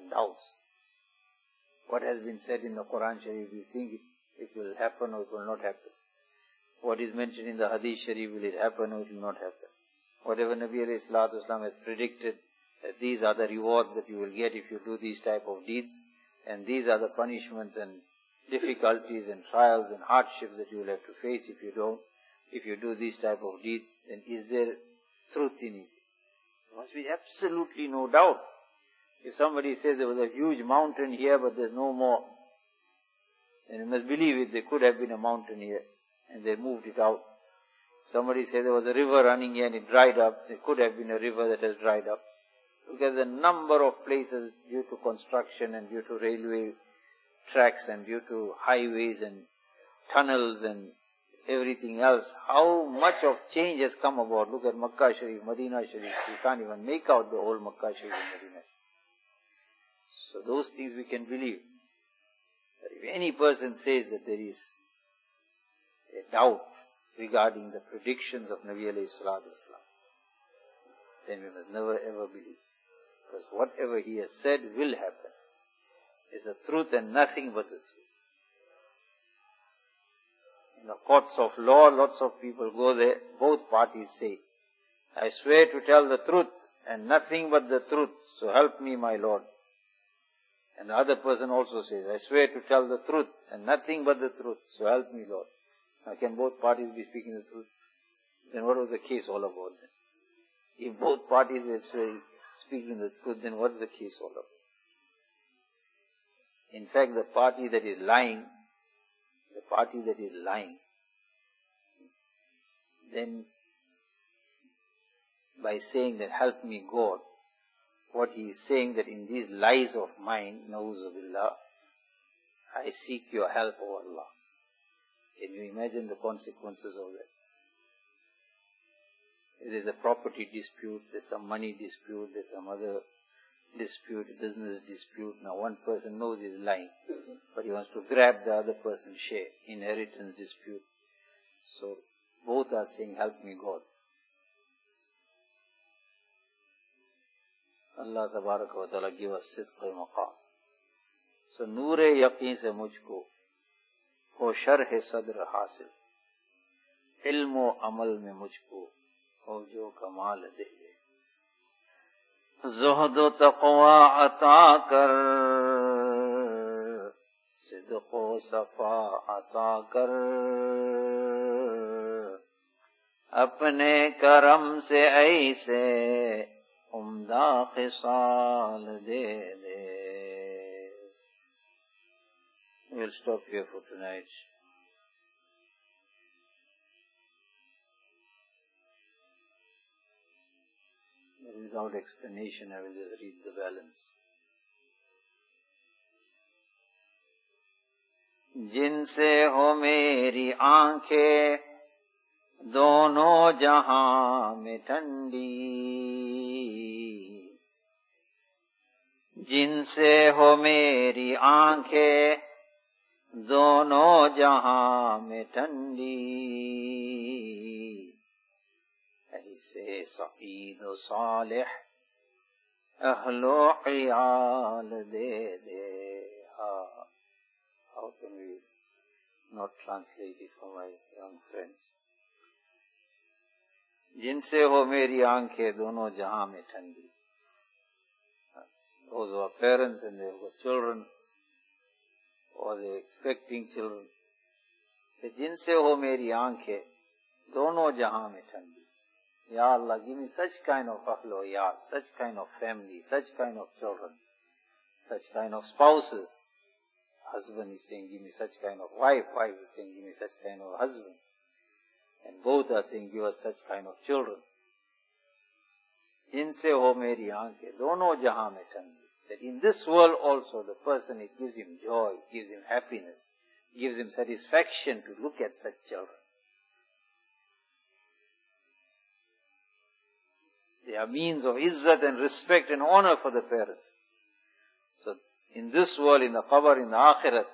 What has been said in the Quran Sharif, you think it will happen or it will not happen. What is mentioned in the Hadith Sharif, will it happen or it will not happen. Whatever Nabi alayhi salatu wasalam has predicted, that these are the rewards that you will get if you do these type of deeds, and these are the punishments and difficulties and trials and hardships that you will have to face if you don't. If you do these type of deeds, then is there truth in it? There must be absolutely no doubt. If somebody says there was a huge mountain here but there's no more, then you must believe it. There could have been a mountain here and they moved it out. Somebody says there was a river running here and it dried up. There could have been a river that has dried up. Look at the number of places due to construction and due to railway tracks and due to highways and tunnels and everything else. How much of change has come about. Look at Makkah Sharif, Medina Sharif. You can't even make out the whole Makkah Sharif and Medina. So those things we can believe. But if any person says that there is a doubt regarding the predictions of Nabi alayhi salatu wasalam, then we must never ever believe. Because whatever he has said will happen. Is the truth and nothing but the truth. In the courts of law, lots of people go there, both parties say, I swear to tell the truth and nothing but the truth, so help me my Lord. And the other person also says, I swear to tell the truth and nothing but the truth, so help me Lord. Now can both parties be speaking the truth? Then what was the case all about then? If both parties were speaking the truth, then what's the case all about? In fact, the party that is lying, then by saying that help me God, what he is saying that in these lies of mine, na'uzubillah, I seek your help, O Allah. Can you imagine the consequences of that? There's a property dispute, there's some money dispute, there's some other dispute, business dispute. Now one person knows he's lying, but he wants to grab the other person's share, inheritance dispute. So both are saying, help me God. Allah tabaraka wa ta'ala give us sidq maqam. So noor-e yaqeen se mujhko ho sharh sadr hasil. Ilm o amal mein mujhko ho jo kamal de de. Zuhd o taqwa ata kar, sidq o safa ata kar, apne karam se aise umda khisal de de. We'll stop here for tonight. Without explanation, I will just read the balance. जिनसे हो मेरी आंखें दोनों जहां में ठंडी, जिनसे हो मेरी आंखें दोनों जहां में ठंडी, ऐसे सईद व सालिह अहलो क़ियाल दे दे. How can we not translate it for my young friends? जिनसे हो मेरी आंखें दोनों जहां में ठंडी. Those who are parents and they have got children, or they are expecting children. जिनसे हो मेरी आंखें दोनों जहां में ठंडी. Ya Allah, give me such kind of ahl yar, such kind of family, such kind of children, such kind of spouses. Husband is saying, give me such kind of wife. Wife is saying, give me such kind of husband. And both are saying, give us such kind of children. Jinse ho meri aankhein, dono jahan mein tangi. That in this world also the person, it gives him joy, it gives him happiness, gives him satisfaction to look at such children. They are means of izzat and respect and honor for the parents. So in this world, in the qabr, in the akhirat,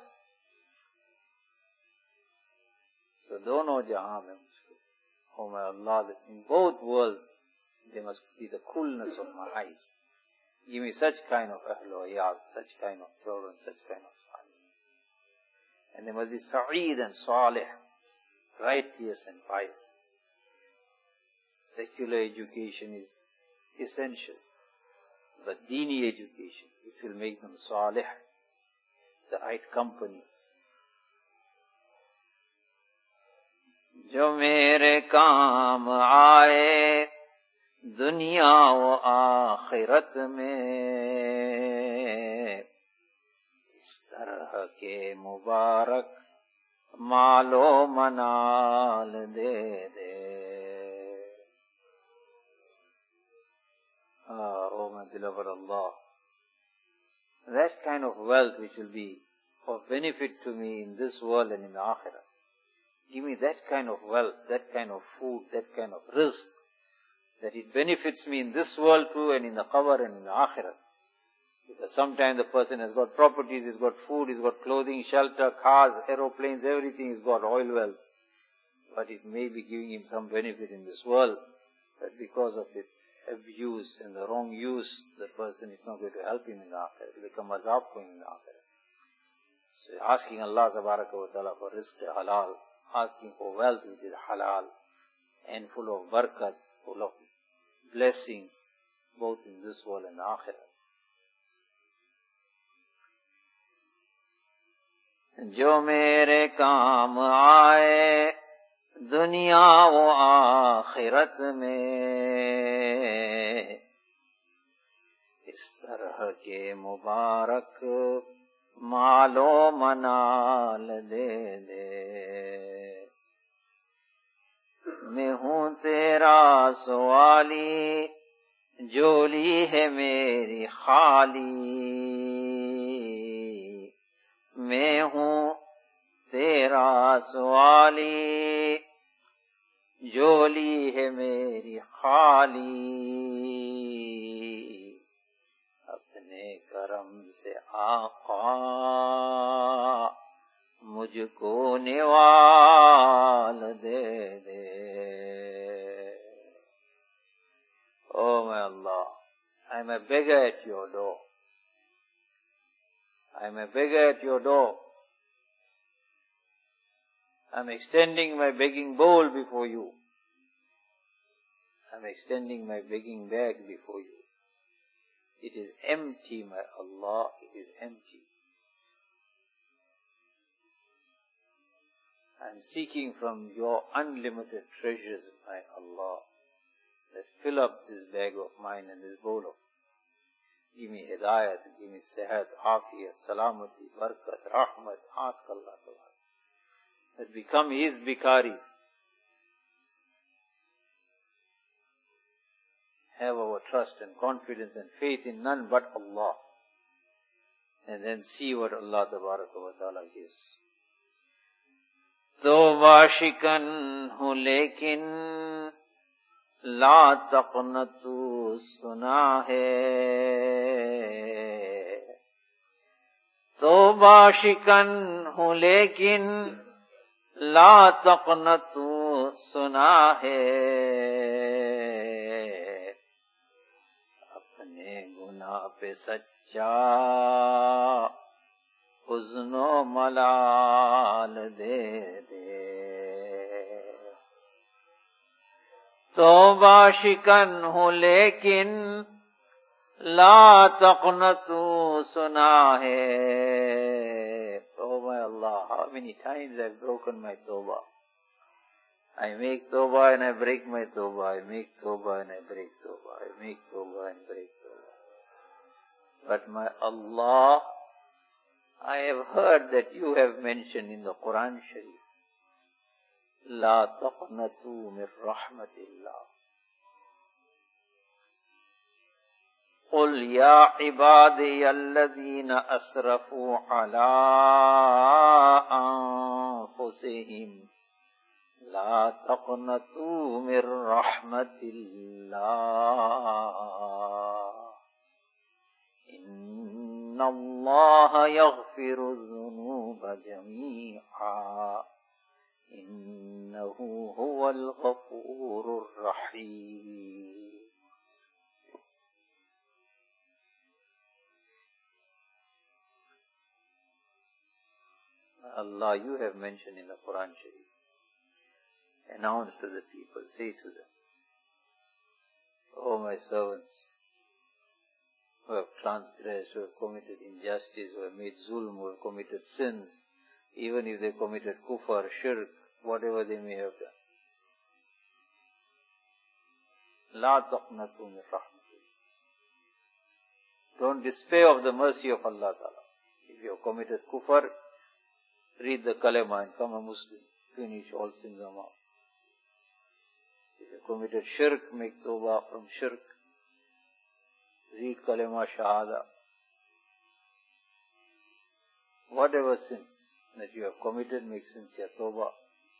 so dono jahan mein, oh my Allah, that in both worlds, there must be the coolness of my eyes. Give me such kind of ahlul ayad, such kind of children, such kind of family. And they must be sa'id and salih, righteous and pious. Secular education is essential, but dini education, it will make them salih, the right company. जो मेरे काम आए दुनिया व आखिरत में, इस तरह के मुबारक मालो मनाल दे दे. Oh my beloved Allah, that kind of wealth which will be of benefit to me in this world and in the akhirah. Give me that kind of wealth, that kind of food, that kind of rizq, that it benefits me in this world too and in the qabr and in the akhirah. Because sometimes the person has got properties, he's got food, he's got clothing, shelter, cars, aeroplanes, everything, he's got oil wells. But it may be giving him some benefit in this world, but because of its abuse and the wrong use, the person is not going to help him in the akhirah. It will become azab for him in the akhirah. So asking Allah tabaraka wa ta'ala for rizq halal, asking for wealth which is halal and full of barakat, full of blessings, both in this world and the akhirah. जो मेरे काम आए दुनिया व आखिरत में, इस तरह के मुबारक मालो मनाल दे दे. मैं हूँ तेरा सवाली, झोली है मेरी खाली. मैं हूँ तेरा सवाली, झोली है मेरी खाली. अपने करम से आका मुझको निवाल दे दे. Oh my Allah, I am a beggar at your door. I am a beggar at your door. I am extending my begging bowl before you. I am extending my begging bag before you. It is empty, my Allah, it is empty. I am seeking from your unlimited treasures, my Allah, that fill up this bag of mine and this bowl of mine. Give me hidayat, give me sehat, afiyat, salamati, barakat, rahmat. Ask Allah Ta'ala that become His bikaris. Have our trust and confidence and faith in none but Allah. And then see what Allah Ta'ala gives. तौबा शिकन हूँ लेकिन ला तक़नतू सुना है. तौबा शिकन हूँ लेकिन ला तक़नतू सुना है. अपने गुनाह पे सच्चा हुज़्नो मलाल दे दे. तौबा शिकन हूँ लेकिन ला तक़नतू सुना है. Oh my Allah, how many times I've broken my tawbah. I make tawbah and I break my tawbah. I make tawbah and I break tawbah. I make tawbah and break tawbah. But my Allah, I have heard that you have mentioned in the Quran Sharif لا تقنطوا من رحمة الله قل يا عبادي الذين أسرفوا على أنفسهم لا تقنطوا من رحمة الله إن الله يغفر الذنوب جميعا إنه هو الغفور الرحيم. Allah, you have mentioned in the Quran Sharif, announce to the people, say to them, O my servants, who have transgressed, who have committed injustice, who have made zulm, who have committed sins, even if they committed kufr, shirk, whatever they may have done. La taqnatu min rahmatillah. Don't despair of the mercy of Allah Ta'ala. If you have committed kufr, read the kalima and become a Muslim. Finish all sins amount. If you committed shirk, make tawbah from shirk. Read kalima shahada. Whatever sin that you have committed, make sincere tawbah.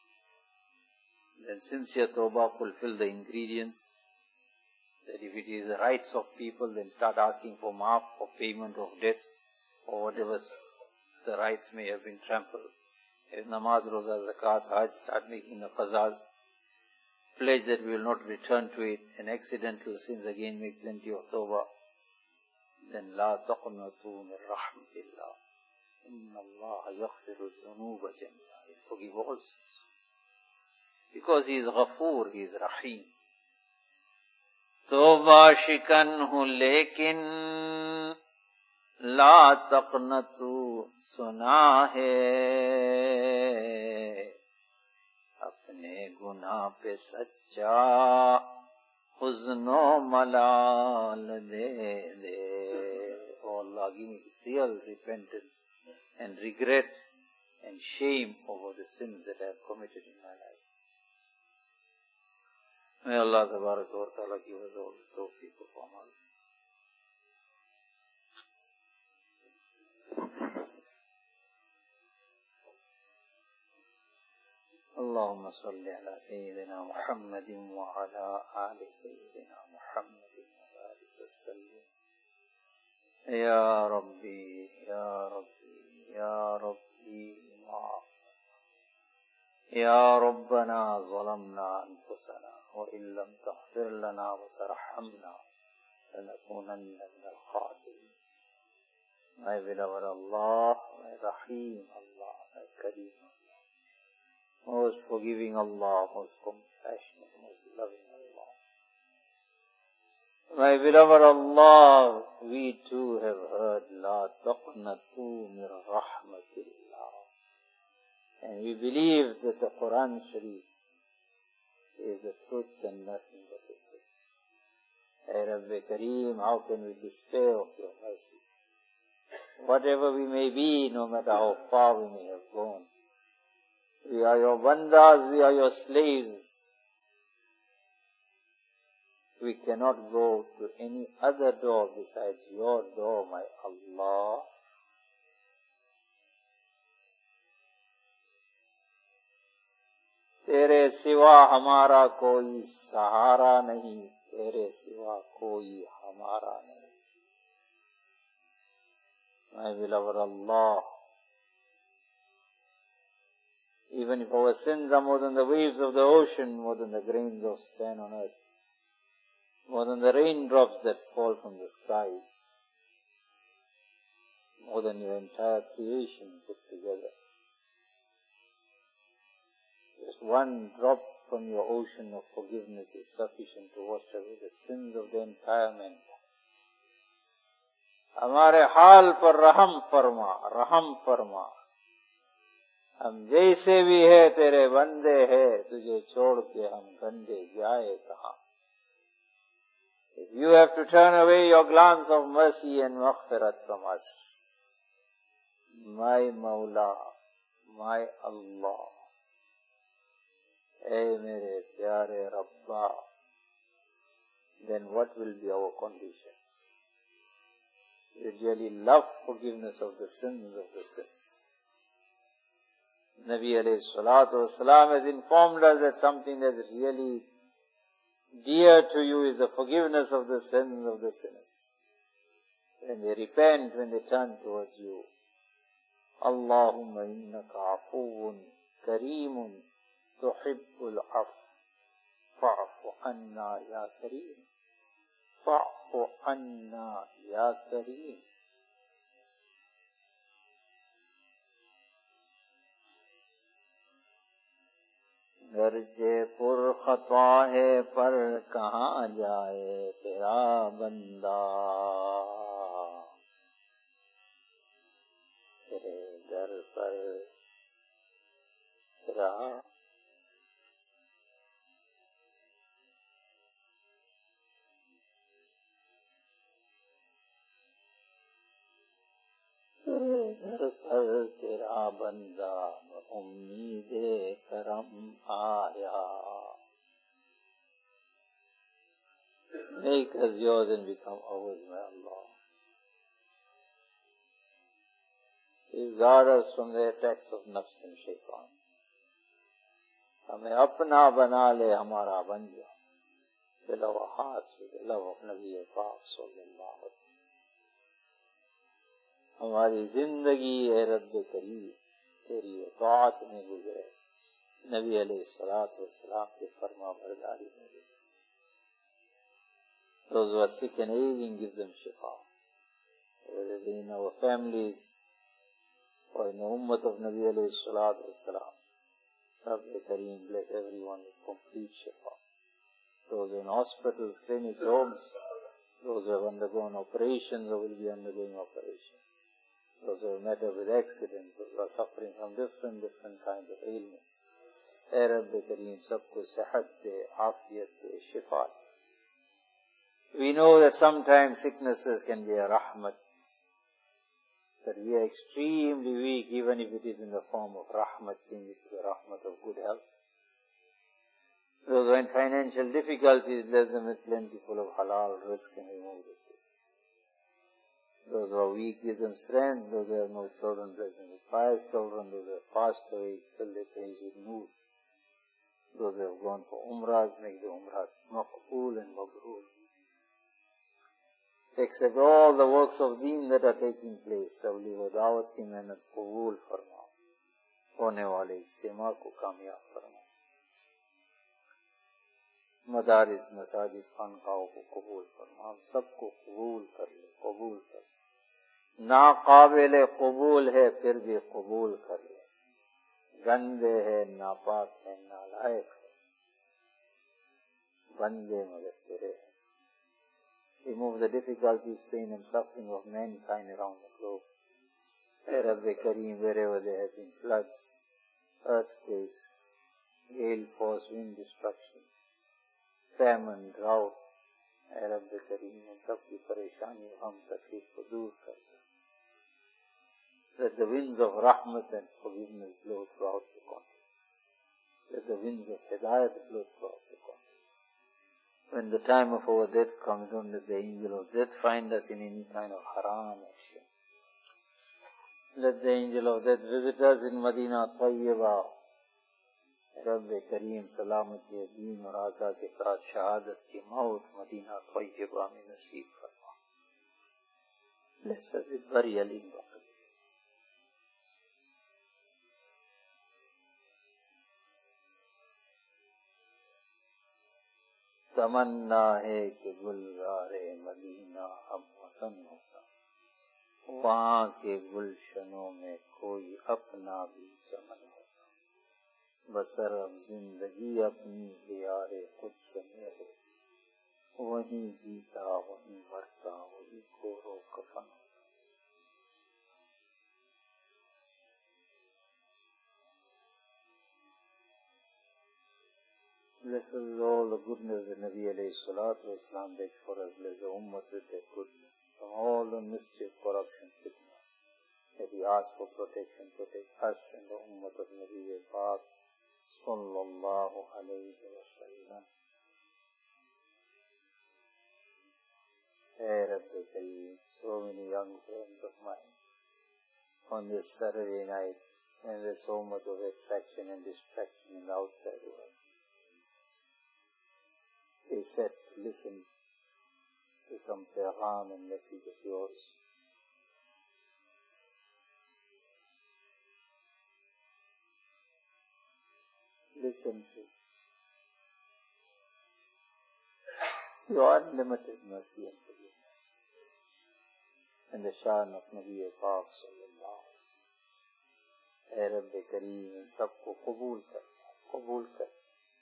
Then sincere tawbah, fulfill the ingredients. That if it is the rights of people, then start asking for maaf, for payment of debts, or whatever the rights may have been trampled. If namaz, roza, zakat, hajj, start making the qazas. Pledge that we will not return to it, and accidental sins again make plenty of tawbah. Then la taqnatu min rahmatillah. Inna Allah yaghfiru dhunuba jami'a. He will forgive all sins. Because He is Ghafoor, He is Rahim. तौबा शिकन हूँ लेकिन ला तक़नतू सुना है अपने गुनाह पे सच्चा हुज़्नो मलाल दे दे. Oh Allah, give me real repentance and regret and shame over the sins that I have committed in my life. May Allah Tabaraka wa Ta'ala give us all the tawfiq of amal. Allahumma salli ala Sayyidina Muhammadin wa ala ali Sayyidina Muhammadin wa barik wa sallim. Ya Rabbi, Ya Rabbi, Ya Rabbi, Ya Rabbana zalamna anfusana وإن لم تغفر لنا وترحمنا لنكونن من الخاسرين. My beloved Allah, my Rahim Allah, my Kareem Allah, most forgiving Allah, most compassionate, most loving Allah. My beloved Allah, we too have heard La taqnatu min rahmatillah, and we believe that the Quran Sharif is the truth and nothing but the truth. Ay Rabbi Kareem, how can we despair of your mercy? Whatever we may be, no matter how far we may have gone, we are your bandas, we are your slaves. We cannot go to any other door besides your door, my Allah. तेरे सिवा हमारा कोई सहारा नहीं, तेरे सिवा कोई हमारा नहीं. My beloved Allah, even if our sins are more than the waves of the ocean, more than the grains of sand on earth, more than the raindrops that fall from the skies, more than your entire creation put together, just one drop from your ocean of forgiveness is sufficient to wash away the sins of the entire mankind. हमारे हाल पर रहम फरमा, रहम फरमा. हम जैसे भी है तेरे बंदे है, तुझे छोड़ के हम गंदे जाए कहाँ. If you have to turn away your glance of mercy and maghfirat from us, my Mawla, my Allah, Hey mere pyare Rabba, then what will be our condition? We really love forgiveness of the sins of the sins. Nabi alayhi salatu wasalam has informed us that something that is really dear to you is the forgiveness of the sins of the sinners. When they repent, when they turn towards you. Allahumma innaka afuun kareemun tuhibbul af fa'fu anna ya kareem. Fa'fu anna ya kareem. Garje पुर खता है पर कहाँ जाए तेरा बंदा, तेरे दर पर तेरा तेरा बंदा उम्मीदे करम आया. Make us yours and become ours, my Allah. Safeguard us from the attacks of nafs and shaitan. हमें अपना बना ले, हमारा बन जा. Fill our hearts with the love of Nabi Pak sallallahu alaihi wasallam. हमारी जिंदगी ए रब्ब करीम तेरी इताअत में गुजरे, नबी अलैहिस्सलातु वस्सलाम के फरमा बरदारी में गुजरे. Those who are sick and ailing, give them shifa. Whether they in our families or in the ummah of Nabi alaihissalatu wassalam, Rabbi Kareem bless everyone with complete shifa. Those in hospitals, clinics, homes, those who have undergone operations or will be undergoing operations, those who have met up with accidents, those who are suffering from different kinds of ailments. Hey Rabbi Kareem, sabko sehat de, afiyat de, shifa. We know that sometimes sicknesses can be a rahmat, that we are extremely weak, even if it is in the form of rahmat, change it to the rahmat of good health. Those who are in financial difficulties, bless them with plentiful of halal, rizq and remove it. Those who are weak, give them strength. Those who have no children, bless them with pious children. Those who have passed away, fill their graves with nur. Those who have gone for umrahs, make the umrah maqbool and mabrur. Accept all the works of deen that are taking place. Tabligh wa da'wat ki mehnat qabool farma. Hone wale ijtima ko kamyab farma. Madaris, masajid, khanqaho ko qabool farma. Hum sabko qabool kar le, qabool kar le. नाकाबिल कबूल है फिर भी कबूल कर ले, गंदे है, नापाक है, नालायक है, बंदे मगर तेरे हैं. Remove the difficulties, pain and suffering of mankind around the globe. Hey Rabbi Kareem, wherever there have been floods, earthquakes, gale force, wind destruction, famine, drought, hey Rabbi Kareem, उन सब की परेशानी, हम तकलीफ को दूर कर दे. Let the winds of rahmat and forgiveness blow throughout the continents. Let the winds of hidayat blow throughout the continents. When the time of our death comes, don't let the angel of death find us in any kind of haram action. Let the angel of death visit us in Madina Tayyibah. Rabbi Kareem, salamati deen aur aza ke saath shahadat ki maut Madina Tayyibah mein naseeb farma. Bless us with burial in Baqi. तमन्ना है कि Gulzare Medina अब वतन होता, वहाँ के गुलशनों में कोई अपना भी चमन होता. बसर अब जिंदगी अपनी दियारे कुद्स में होती, वहीं जीता वहीं मरता वहीं कोरो कफन होता. Bless us with all the goodness that Nabi alayhi salatu wasalam begged for us. Bless the ummah with their goodness. From all the mischief, corruption, fitness, that we ask for protection, protect us and the ummah of Nabi Pak sallallahu alayhi wa sallam. Hey Rabbi Kareem, so many young friends of mine on this Saturday night, and there's so much of attraction and distraction in the outside world. They said to listen to some pagham and message of yours. Listen to your unlimited mercy and forgiveness and the shan of Nabi Pak sallallahu alaihi wasallam. Hey Rabbi Kareem, in sabko qabul kar,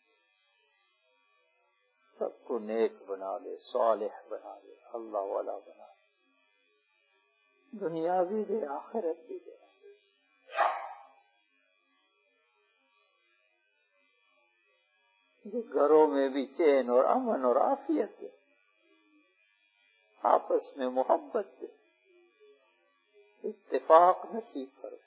सबको नेक बना दे, सालिह बना दे, अल्लाह वाला बना दे, दुनिया भी दे, आखिरत भी दे। जो घरों में भी चैन और अमन और आफियत दे, आपस में मोहब्बत दे, इत्तेफाक नसीब करो।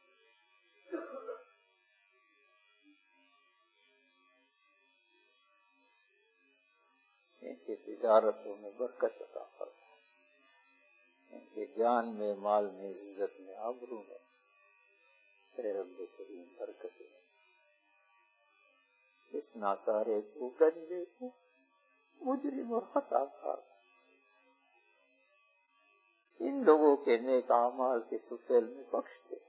इनके तिजारतों में बरकत अता फरमा, इनके जान में, माल में, इज्जत में, आबरू में रब्बे करीम बरकत दे। इस नाकारे को, गंदे को, मुजरिम और खताकार, इन लोगों के नेक आमाल के तुफैल में बख्श दे।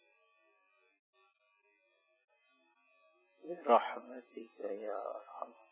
रहमतिक या अरहम